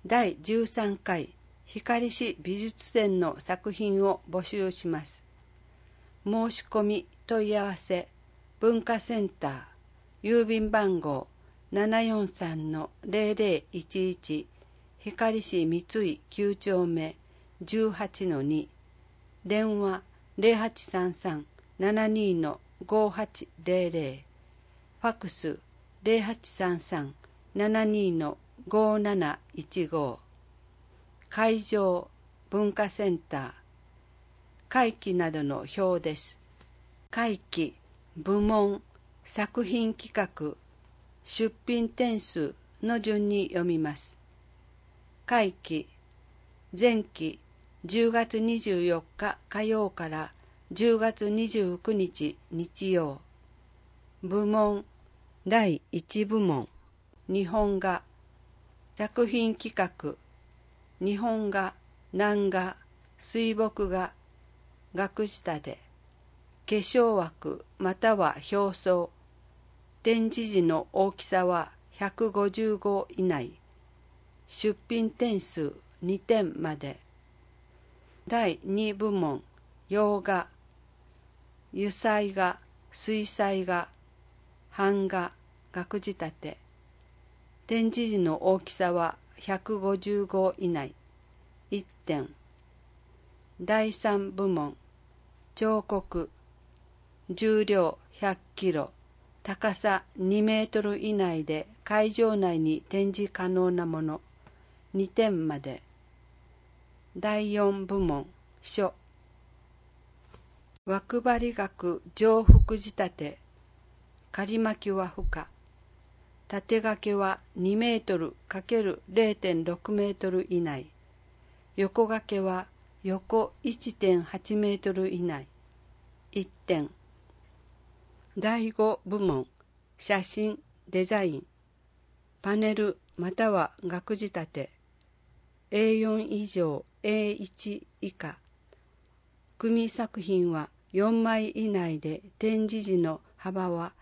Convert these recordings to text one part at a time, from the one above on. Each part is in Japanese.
第13回光市美術展の作品を募集します。申し込み問い合わせ文化センター郵便番号 743-0011 光市三井9丁目 18-2 電話 0833-72-5800 ファックス 0833-72-5715 会場文化センター会期などの表です。会期、部門、作品企画、出品点数の順に読みます。会期、前期10月24日火曜から10月29日日曜。部門、第1部門、日本画、作品企画、日本画、南画、水墨画、額仕立て、化粧枠または表層、展示時の大きさは150以内、出品点数2点まで。第2部門、洋画、油彩画、水彩画、版画、額仕立て、展示時の大きさは155以内、1点。第3部門、彫刻、重量100キロ、高さ2メートル以内で会場内に展示可能なもの、2点まで。第4部門、書、枠張額上腹仕立て、仮巻きは不可、縦掛けは2メートル ×0.6 メートル以内、横掛けは横 1.8 メートル以内、1点。第5部門、写真、デザイン、パネルまたは額仕立て、A4 以上 A1 以下、組作品は4枚以内で展示時の幅は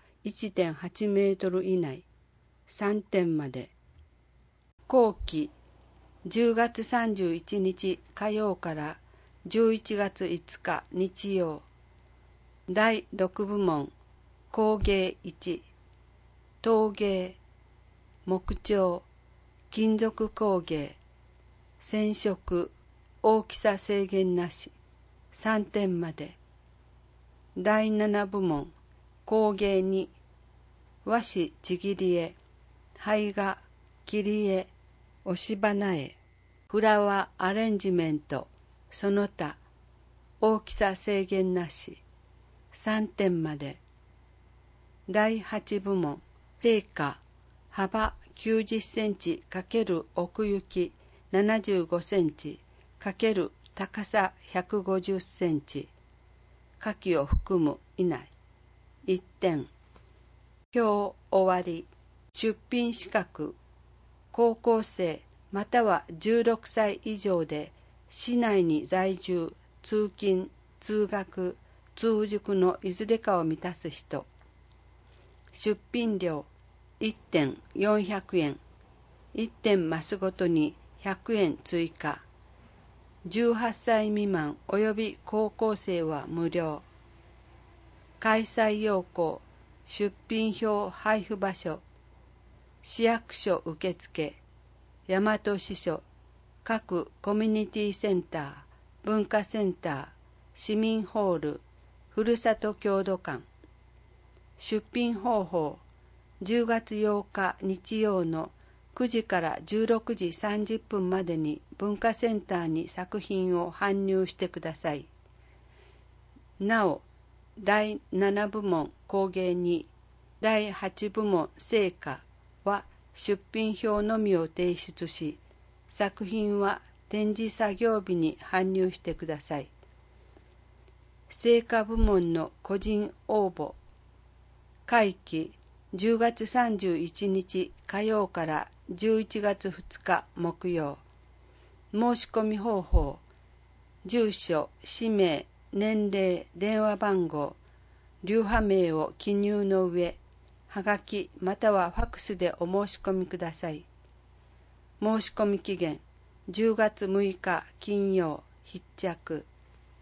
1.8 メートル以内、3点まで。後期、10月31日火曜から11月5日日曜。第6部門、工芸1、陶芸、木彫、金属工芸、染色、大きさ制限なし、3点まで。第7部門、工芸2、和紙ちぎり絵、胚画、切り絵、押し花絵、フラワーアレンジメント、その他、大きさ制限なし、3点まで。第8部門、定価、幅90センチ×奥行き75センチ×高さ150センチ、花器を含む以内、1点。表終わり。出品資格、高校生または16歳以上で市内に在住、通勤、通学、通塾のいずれかを満たす人。出品料1点400円、1点マスごとに100円追加。18歳未満および高校生は無料。開催要項、出品票配布場所、市役所受付、大和支所、各コミュニティセンター、文化センター、市民ホール、ふるさと郷土館。出品方法、10月8日日曜の9時から16時30分までに文化センターに作品を搬入してください。なお、第7部門工芸に、第8部門成果は出品表のみを提出し、作品は展示作業日に搬入してください。成果部門の個人応募、会期10月31日火曜から11月2日木曜。申し込み方法、住所、氏名、年齢、電話番号、流派名を記入の上、はがきまたはファックスでお申し込みください。 申し込み期限10月6日金曜必着。